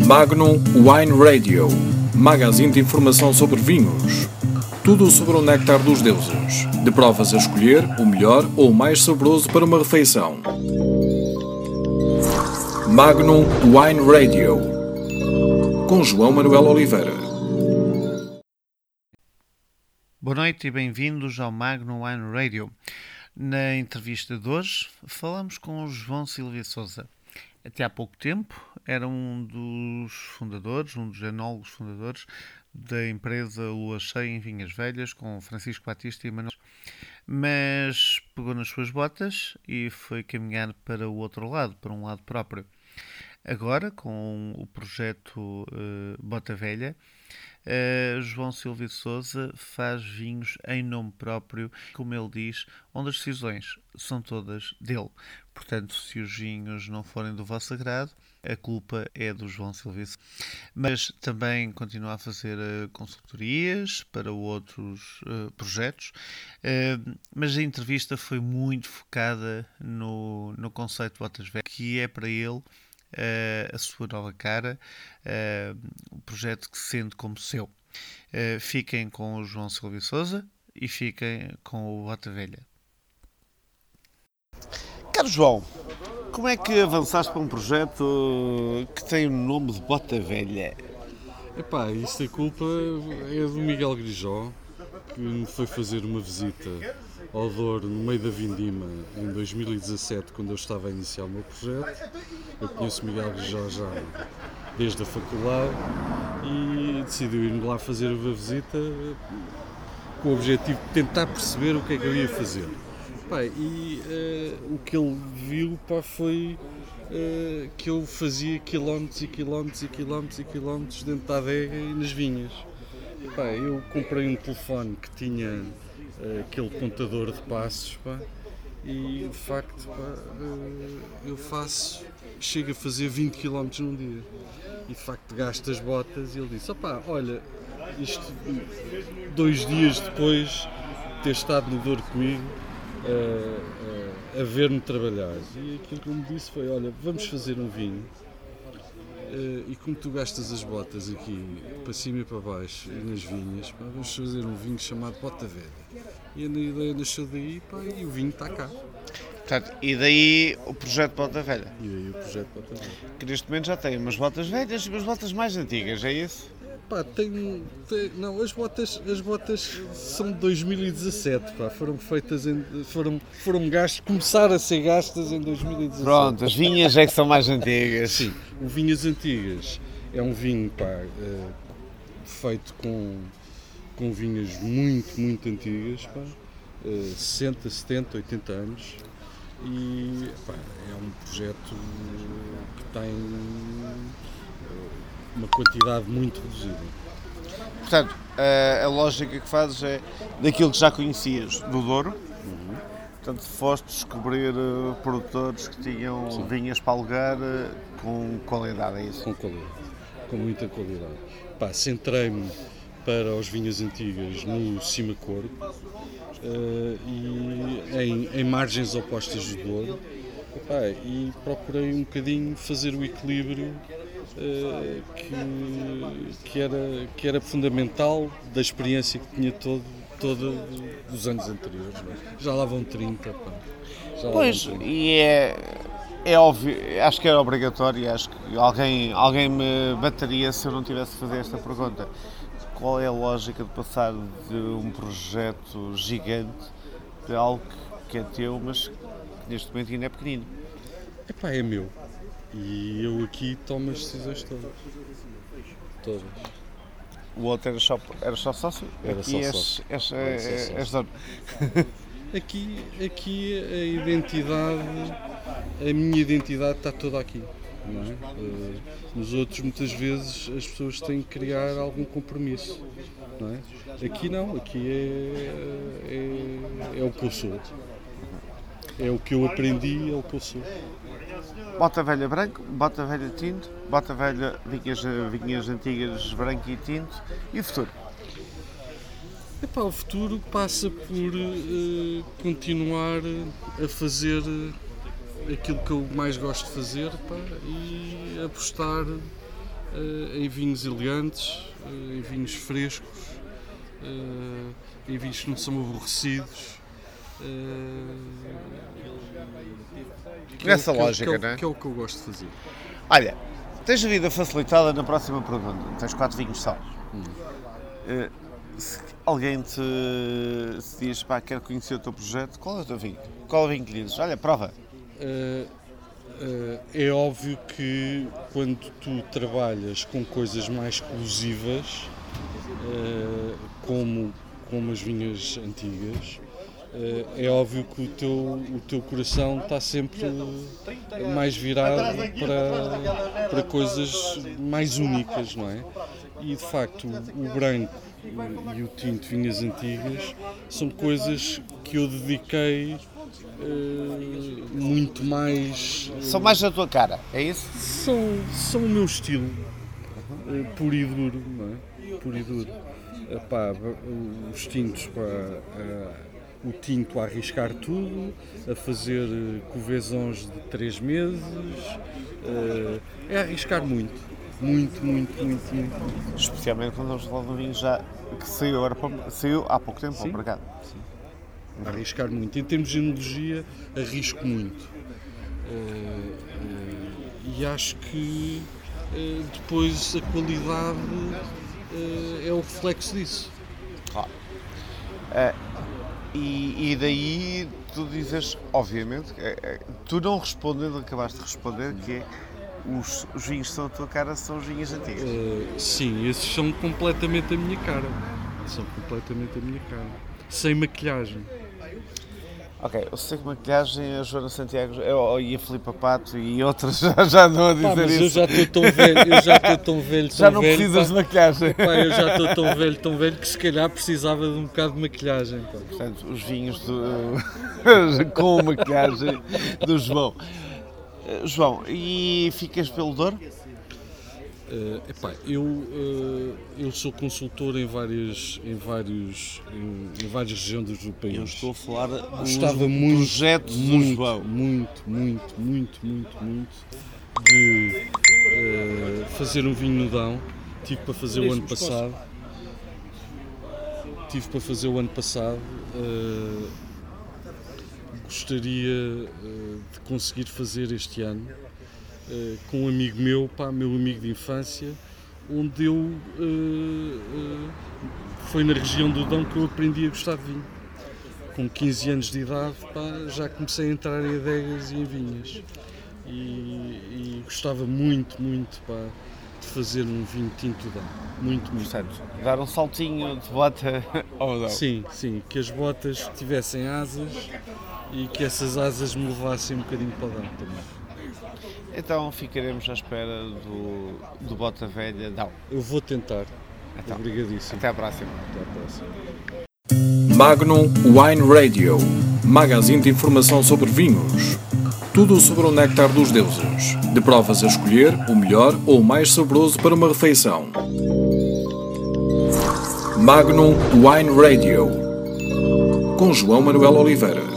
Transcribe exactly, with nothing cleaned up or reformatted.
Magnum Wine Radio, magazine de informação sobre vinhos. Tudo sobre o néctar dos deuses. De provas a escolher, o melhor ou o mais saboroso para uma refeição. Magnum Wine Radio, com João Manuel Oliveira. Boa noite e bem-vindos ao Magnum Wine Radio. Na entrevista de hoje, falamos com o João Silva Sousa. Até há pouco tempo, era um dos fundadores, um dos enólogos fundadores da empresa Lua Cheia em Vinhas Velhas, com Francisco Batista e Manuel. Mas pegou nas suas botas e foi caminhar para o outro lado, para um lado próprio. Agora, com o projeto uh, Bota Velha, uh, João Silva Sousa faz vinhos em nome próprio, como ele diz, onde as decisões são todas dele. Portanto, se os vinhos não forem do vosso agrado, a culpa é do João Silva Sousa. Mas também continua a fazer uh, consultorias para outros uh, projetos, uh, mas a entrevista foi muito focada no, no conceito Botas Velhas, que é para ele Uh, a sua nova cara, uh, um projeto que se sente como seu. Uh, fiquem com o João Silva Sousa e fiquem com o Bota Velha. Caro João, como é que avançaste para um projeto que tem o nome de Bota Velha? Epá, isso a culpa é do Miguel Grijó, que me foi fazer uma visita ao Douro no meio da Vindima em dois mil e dezassete, quando eu estava a iniciar o meu projeto. Eu conheço o Miguel Grijó já desde a faculdade e decidiu ir lá fazer uma visita com o objetivo de tentar perceber o que é que eu ia fazer. Pá, e uh, o que ele viu, pá, foi uh, que eu fazia quilómetros e quilómetros e quilómetros e quilómetros dentro da adega e nas vinhas. Pá, eu comprei um telefone que tinha uh, aquele contador de passos, pá, e de facto, pá, uh, eu faço, chego a fazer vinte quilómetros num dia e de facto gasto as botas. E ele disse: opá, olha, isto dois dias depois de ter estado no Douro comigo, uh, uh, a ver-me trabalhar, e aquilo que ele me disse foi: olha, vamos fazer um vinho. Uh, e como tu gastas as botas aqui para cima e para baixo e nas vinhas, pá, vamos fazer um vinho chamado Bota Velha. E a ideia nasceu daí, pá, e o vinho está cá. Portanto, e daí o projeto Bota Velha? E daí o projeto Bota Velha. Que neste momento já tem umas botas velhas e umas botas mais antigas, é isso? Pá, tem, tem, não, as botas, as botas são de dois mil e dezassete, pá, foram feitas, em, foram, foram gastas, começaram a ser gastas em dois mil e dezassete. Pronto, as vinhas é que são mais antigas. Sim, o Vinhas Antigas é um vinho, pá, uh, feito com, com vinhas muito, muito antigas, pá, uh, sessenta, setenta, oitenta anos, e pá, é um projeto que tem uma quantidade muito reduzida. Portanto, a, a lógica que fazes é daquilo que já conhecias do Douro. Uhum. Portanto, foste descobrir uh, produtores que tinham Sim. vinhas para alugar uh, com qualidade, é isso? Com qualidade, com muita qualidade. Pá, centrei-me para os vinhas antigas no Cima Coro uh, e em, em margens opostas do Douro. Pá, e procurei um bocadinho fazer o equilíbrio Uh, que, que, era, que era fundamental da experiência que tinha todo, todo dos anos anteriores. Não é? Já lá vão trinta, pá. Já lá Pois, vão trinta. e é, é óbvio, acho que era obrigatório, acho que alguém, alguém me bateria se eu não tivesse de fazer esta pergunta. Qual é a lógica de passar de um projeto gigante de algo que é teu, mas que neste momento ainda é pequenino? Epá, é meu. E eu aqui tomo as decisões todas. Todas. O outro era só, era só sócio? Era aqui só és, sócio. És, Era és, só és, sócio. és dono. Aqui, aqui a identidade, a minha identidade está toda aqui. Não é? Uh, nos outros, muitas vezes, as pessoas têm que criar algum compromisso. Não é? Aqui não, aqui é, é, é o que eu sou. É o que eu aprendi, é o que eu sou. Bota Velha branco, Bota Velha tinto, Bota Velha vinhas, vinhas antigas branco e tinto, e o futuro? Epá, o futuro passa por uh, continuar a fazer aquilo que eu mais gosto de fazer, pá, e apostar uh, em vinhos elegantes, uh, em vinhos frescos, uh, em vinhos que não são aborrecidos. Uh, Nessa é, lógica, que é, não é? Que é o que eu gosto de fazer. Olha, tens a vida facilitada na próxima pergunta. Tens quatro vinhos só. Hum. Uh, se alguém te se diz, pá, quero conhecer o teu projeto, qual é o teu vinho? Qual é o vinho que lhe dizes? Olha, prova. Uh, uh, é óbvio que quando tu trabalhas com coisas mais exclusivas, uh, como, como as vinhas antigas, uh, é óbvio que o teu, o teu coração está sempre mais virado para, para coisas mais únicas, não é? E de facto o, o branco e o tinto vinhas antigas são coisas que eu dediquei uh, muito mais... Uh, são mais da tua cara, é isso? São, são o meu estilo, uh, puro e duro, não é? Puro e duro. Uh, pá, os tintos, pá, uh, o tinto a arriscar tudo, a fazer uh, couvaisons de três meses, uh, é arriscar muito. Muito, muito, muito, muito. Especialmente quando estamos a falar de um vinho já que saiu, agora, saiu há pouco tempo ao mercado. Sim. Arriscar muito. Em termos de enologia, arrisco muito. Uh, uh, e acho que uh, depois a qualidade uh, é o reflexo disso. Ah. Uh, e, e daí tu dizes, obviamente, é, é, tu não respondendo, acabaste de responder, que é Os, os vinhos que são a tua cara são os vinhos antigos. Uh, sim, esses são completamente a minha cara. São completamente a minha cara. Sem maquilhagem. Ok, eu sei que maquilhagem a Joana Santiago eu, e a Filipa Pato e outras já, já andam a dizer pá, mas isso. Eu já estou tão velho, eu já estou tão velho, tão já não velho, precisas pá, de maquilhagem. Pá, eu já estou tão velho, tão velho que se calhar precisava de um bocado de maquilhagem. Pá. Portanto, os vinhos do, com maquilhagem do João. João, e ficas pelo Douro? Uh, epá, eu, uh, eu sou consultor em várias, em vários, em, em várias regiões do país. Eu estou a falar Gostava do muito, projeto do muito, João. Muito, muito, muito, muito, muito de uh, fazer um vinho no Dão. Tive para fazer o ano passado. Tive para fazer o ano passado. Uh, gostaria uh, de conseguir fazer este ano. Uh, com um amigo meu, pá, meu amigo de infância, onde eu uh, uh, foi na região do Dão que eu aprendi a gostar de vinho. Com quinze anos de idade, pá, já comecei a entrar em adegas e em vinhas. E, e gostava muito, muito, pá, de fazer um vinho tinto Dão. Muito, muito. Portanto, dar um saltinho de bota ao Dão. Sim, sim, que as botas tivessem asas e que essas asas me levassem um bocadinho para o Dão também. Então ficaremos à espera do, do Bota Velha Dão. Eu vou tentar. Então, obrigadíssimo. Até à próxima. Até à próxima. Magnum Wine Radio, magazine de informação sobre vinhos. Tudo sobre o néctar dos deuses. De provas a escolher, o melhor ou o mais saboroso para uma refeição. Magnum Wine Radio, com João Manuel Oliveira.